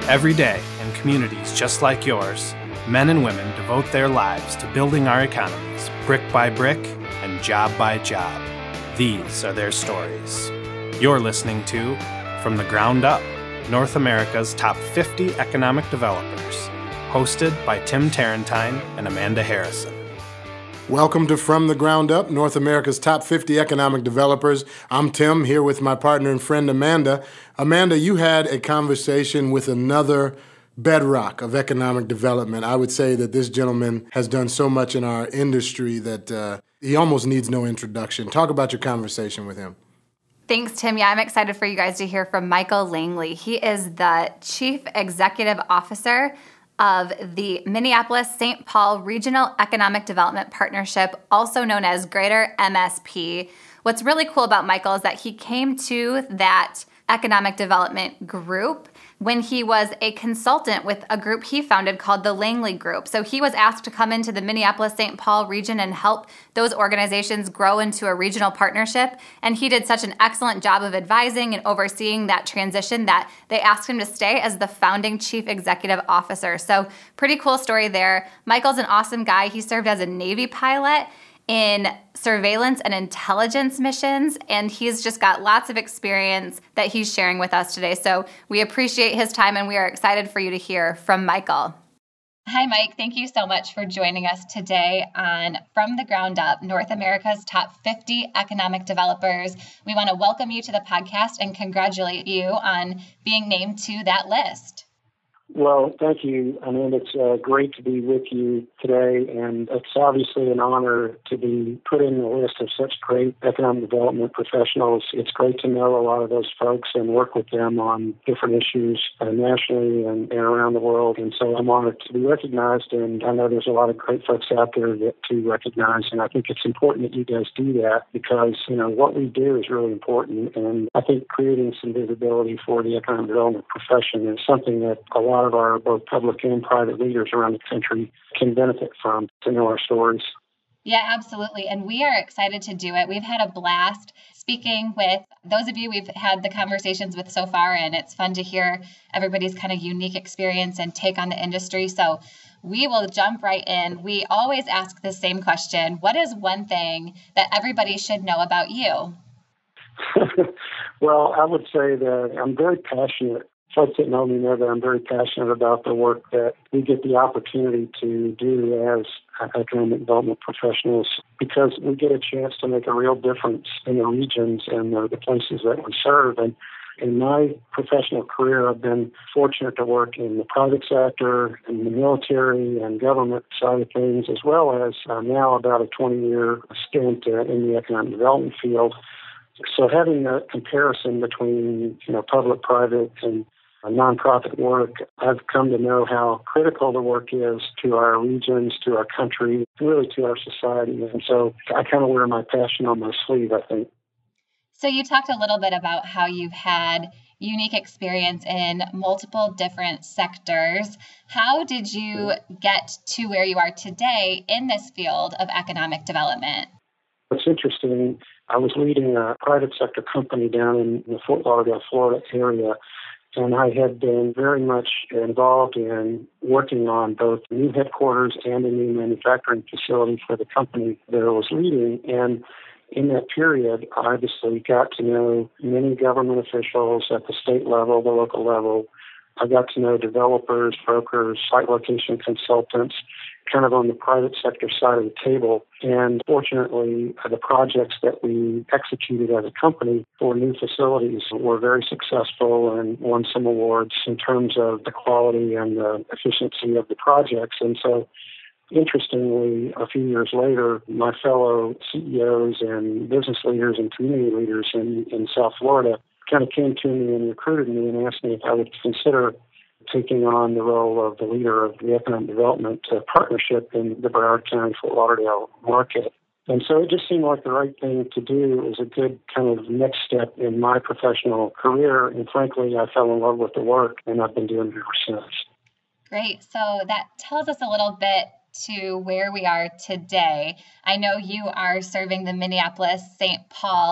Every day, in communities just like yours, men and women devote their lives to building our economies, brick by brick and job by job. These are their stories. You're listening to From the Ground Up, North America's Top 50 Economic Developers, hosted by Tim Tarentine and Amanda Harrison. Welcome to From the Ground Up, North America's Top 50 Economic Developers. I'm Tim, here with my partner and friend Amanda. Amanda, you had a conversation with another bedrock of economic development. I would say that this gentleman has done so much in our industry that he almost needs no introduction. Talk about your conversation with him. Thanks, Tim. Yeah, I'm excited for you guys to hear from Michael Langley. He is the Chief Executive Officer of the Minneapolis-St. Paul Regional Economic Development Partnership, also known as Greater MSP. What's really cool about Michael is that he came to that economic development group when he was a consultant with a group he founded called the Langley Group. So he was asked to come into the Minneapolis-St. Paul region and help those organizations grow into a regional partnership. And he did such an excellent job of advising and overseeing that transition that they asked him to stay as the founding chief executive officer. So pretty cool story there. Michael's an awesome guy. He served as a Navy pilot in surveillance and intelligence missions, and he's just got lots of experience that he's sharing with us today. So we appreciate his time, and we are excited for you to hear from Michael. Hi, Mike. Thank you so much for joining us today on From the Ground Up, North America's Top 50 Economic Developers. We want to welcome you to the podcast and congratulate you on being named to that list. Well, thank you, Amanda. It's great to be with you today, and it's obviously an honor to be put in the list of such great economic development professionals. It's great to know a lot of those folks and work with them on different issues nationally and around the world, and so I'm honored to be recognized, and I know there's a lot of great folks out there to recognize, and I think it's important that you guys do that because, what we do is really important, and I think creating some visibility for the economic development profession is something that a lot of our both public and private leaders around the country can benefit from to know our stories. Yeah, absolutely. And we are excited to do it. We've had a blast speaking with those of you we've had the conversations with so far, and it's fun to hear everybody's kind of unique experience and take on the industry. So we will jump right in. We always ask the same question. What is one thing that everybody should know about you? Well, I would say that I'm very passionate. Folks that know me know that I'm very passionate about the work that we get the opportunity to do as economic development professionals because we get a chance to make a real difference in the regions and the places that we serve. And in my professional career, I've been fortunate to work in the private sector, in the military and government side of things, as well as now about a 20-year stint in the economic development field. So having a comparison between, public, private, and nonprofit work, I've come to know how critical the work is to our regions, to our country, really to our society. And so I kind of wear my passion on my sleeve, I think. So you talked a little bit about how you've had unique experience in multiple different sectors. How did you get to where you are today in this field of economic development? It's interesting. I was leading a private sector company down in the Fort Lauderdale, Florida area, and I had been very much involved in working on both new headquarters and a new manufacturing facility for the company that I was leading. And in that period, I obviously got to know many government officials at the state level, the local level. I got to know developers, brokers, site location consultants, kind of on the private sector side of the table. And fortunately, the projects that we executed as a company for new facilities were very successful and won some awards in terms of the quality and the efficiency of the projects. And so, interestingly, a few years later, my fellow CEOs and business leaders and community leaders in South Florida kind of came to me and recruited me and asked me if I would consider taking on the role of the leader of the economic development partnership in the Broward County, Fort Lauderdale market. And so it just seemed like the right thing to do. It was a good kind of next step in my professional career. And frankly, I fell in love with the work, and I've been doing it ever since. Great. So that tells us a little bit to where we are today. I know you are serving the Minneapolis-St. Paul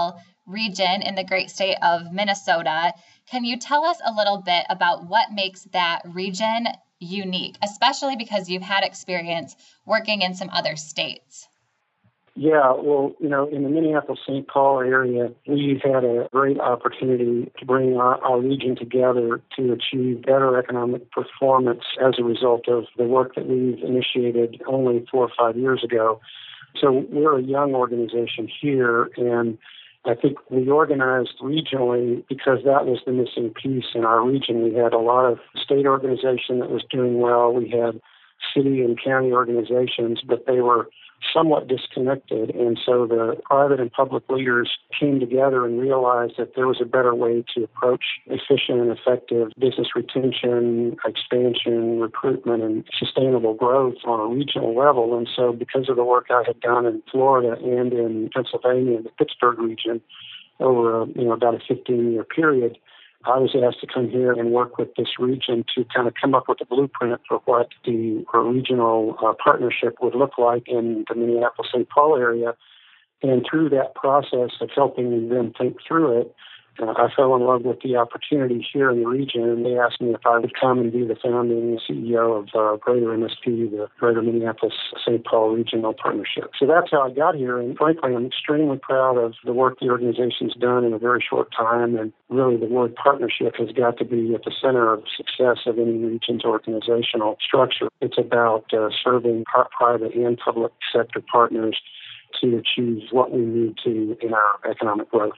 region in the great state of Minnesota. Can you tell us a little bit about what makes that region unique, especially because you've had experience working in some other states? Yeah, well, in the Minneapolis-St. Paul area, we've had a great opportunity to bring our region together to achieve better economic performance as a result of the work that we've initiated only 4 or 5 years ago. So we're a young organization here, and I think we organized regionally because that was the missing piece in our region. We had a lot of state organization that was doing well. We had city and county organizations, but they were somewhat disconnected. And so the private and public leaders came together and realized that there was a better way to approach efficient and effective business retention, expansion, recruitment, and sustainable growth on a regional level. And so because of the work I had done in Florida and in Pennsylvania, the Pittsburgh region, over about a 15-year period, I was asked to come here and work with this region to kind of come up with a blueprint for what the regional partnership would look like in the Minneapolis-St. Paul area. And through that process of helping them think through it, I fell in love with the opportunity here in the region, and they asked me if I would come and be the founding CEO of Greater MSP, the Greater Minneapolis-St. Paul Regional Partnership. So that's how I got here, and frankly, I'm extremely proud of the work the organization's done in a very short time, and really the word partnership has got to be at the center of success of any region's organizational structure. It's about serving private and public sector partners to achieve what we need to in our economic growth.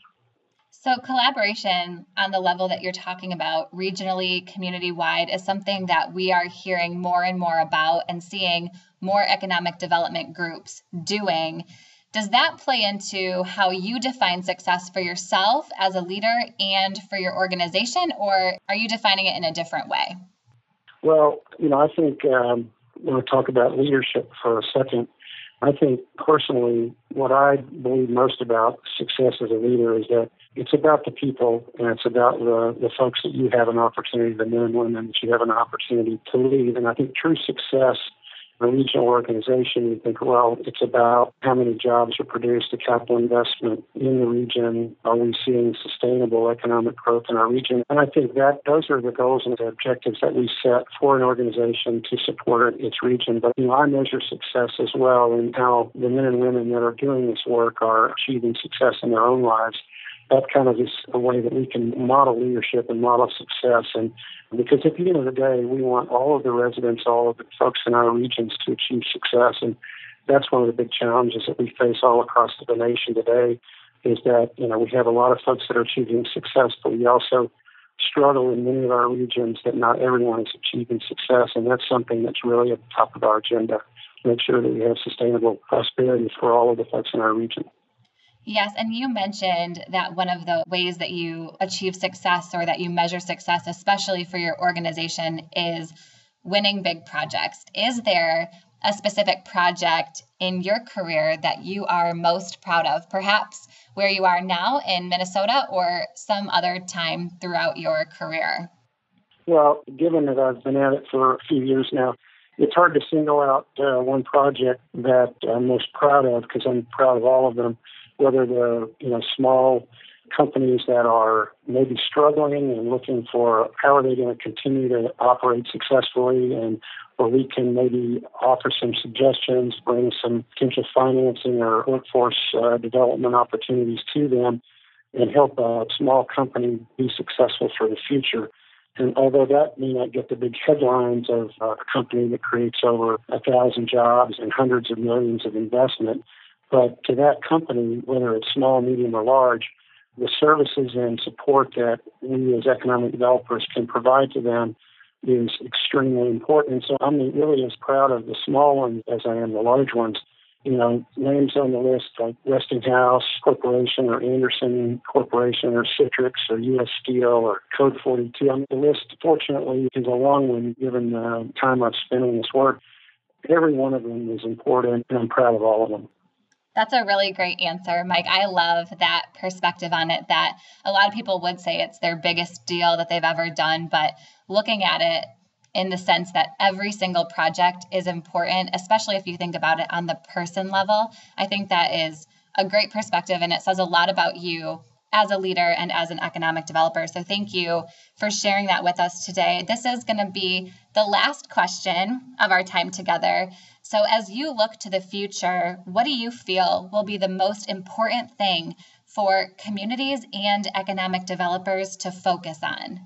So collaboration on the level that you're talking about, regionally, community-wide, is something that we are hearing more and more about and seeing more economic development groups doing. Does that play into how you define success for yourself as a leader and for your organization, or are you defining it in a different way? Well, I think when we talk about leadership for a second, I think personally what I believe most about success as a leader is that it's about the people, and it's about the folks that you have an opportunity, the men and women that you have an opportunity to lead. And I think true success in a regional organization, you think, well, it's about how many jobs are produced, the capital investment in the region. Are we seeing sustainable economic growth in our region? And I think that those are the goals and the objectives that we set for an organization to support its region. But, I measure success as well in how the men and women that are doing this work are achieving success in their own lives. That kind of is a way that we can model leadership and model success. And because at the end of the day, we want all of the residents, all of the folks in our regions to achieve success. And that's one of the big challenges that we face all across the nation today is that, we have a lot of folks that are achieving success, but we also struggle in many of our regions that not everyone is achieving success. And that's something that's really at the top of our agenda, to make sure that we have sustainable prosperity for all of the folks in our region. Yes, and you mentioned that one of the ways that you achieve success or that you measure success, especially for your organization, is winning big projects. Is there a specific project in your career that you are most proud of, perhaps where you are now in Minnesota or some other time throughout your career? Well, given that I've been at it for a few years now, it's hard to single out one project that I'm most proud of because I'm proud of all of them. Whether they're small companies that are maybe struggling and looking for how are they going to continue to operate successfully, and where we can maybe offer some suggestions, bring some potential financing or workforce development opportunities to them, and help a small company be successful for the future. And although that may not get the big headlines of a company that creates over 1,000 jobs and hundreds of millions of investment, but to that company, whether it's small, medium, or large, the services and support that we as economic developers can provide to them is extremely important. So I'm really as proud of the small ones as I am the large ones. Names on the list like Westinghouse Corporation or Anderson Corporation or Citrix or U.S. Steel or Code 42. The list, fortunately, is a long one given the time I've spent on this work. Every one of them is important, and I'm proud of all of them. That's a really great answer, Mike. I love that perspective on it, that a lot of people would say it's their biggest deal that they've ever done, but looking at it in the sense that every single project is important, especially if you think about it on the person level, I think that is a great perspective, and it says a lot about you as a leader and as an economic developer. So thank you for sharing that with us today. This is going to be the last question of our time together. So as you look to the future, what do you feel will be the most important thing for communities and economic developers to focus on?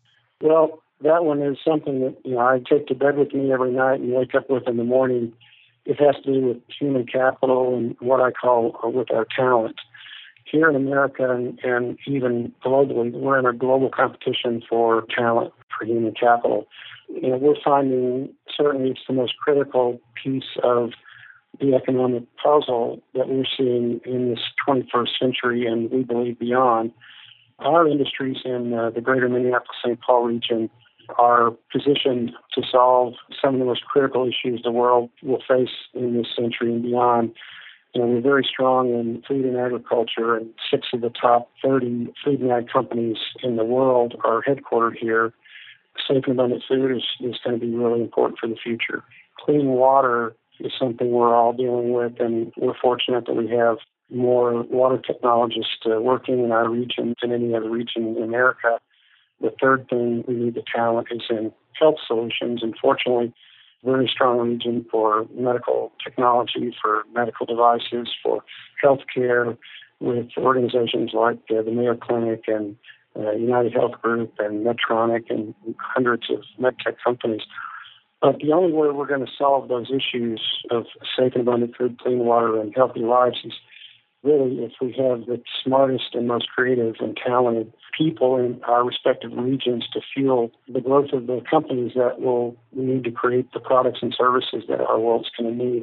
Well, that one is something that I take to bed with me every night and wake up with in the morning. It has to do with human capital and what I call with our talent. Here in America and even globally, we're in a global competition for talent, for human capital. We're finding certainly it's the most critical piece of the economic puzzle that we're seeing in this 21st century and we believe beyond. Our industries in the greater Minneapolis-St. Paul region are positioned to solve some of the most critical issues the world will face in this century and beyond. We're very strong in food and agriculture, and 6 of the top 30 food and ag companies in the world are headquartered here. Safe and abundant food is going to be really important for the future. Clean water is something we're all dealing with, and we're fortunate that we have more water technologists working in our region than any other region in America. The third thing we need the talent is in health solutions, and fortunately, very strong region for medical technology, for medical devices, for healthcare, with organizations like the Mayo Clinic and United Health Group and Medtronic and hundreds of medtech companies. But the only way we're going to solve those issues of safe and abundant food, clean water, and healthy lives is really if we have the smartest and most creative and talented people in our respective regions to fuel the growth of the companies that will need to create the products and services that our world's going to need.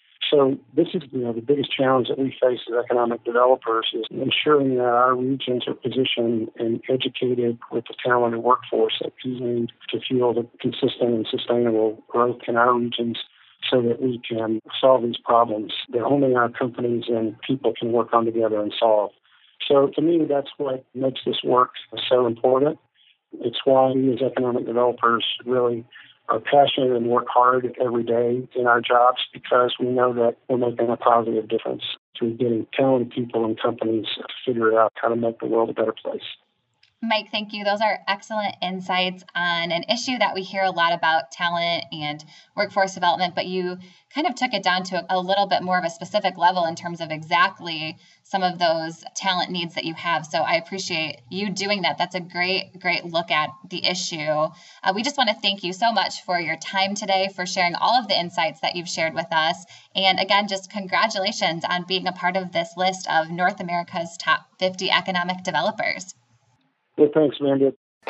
So this is the biggest challenge that we face as economic developers is ensuring that our regions are positioned and educated with the talented workforce that we need to fuel the consistent and sustainable growth in our regions so that we can solve these problems that only our companies and people can work on together and solve. So to me, that's what makes this work so important. It's why we as economic developers really are passionate and work hard every day in our jobs because we know that we're making a positive difference through getting talented people and companies to figure out how to make the world a better place. Mike, thank you. Those are excellent insights on an issue that we hear a lot about, talent and workforce development, but you kind of took it down to a little bit more of a specific level in terms of exactly some of those talent needs that you have. So I appreciate you doing that. That's a great look at the issue. We just want to thank you so much for your time today, for sharing all of the insights that you've shared with us. And again, just congratulations on being a part of this list of North America's top 50 economic developers. Well, thanks, Amanda.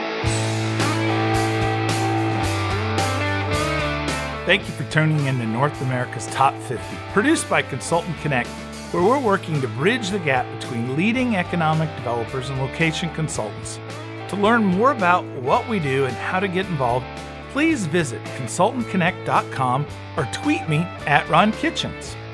Thank you for tuning in to North America's Top 50, produced by Consultant Connect, where we're working to bridge the gap between leading economic developers and location consultants. To learn more about what we do and how to get involved, please visit consultantconnect.com or tweet me at Ron Kitchens.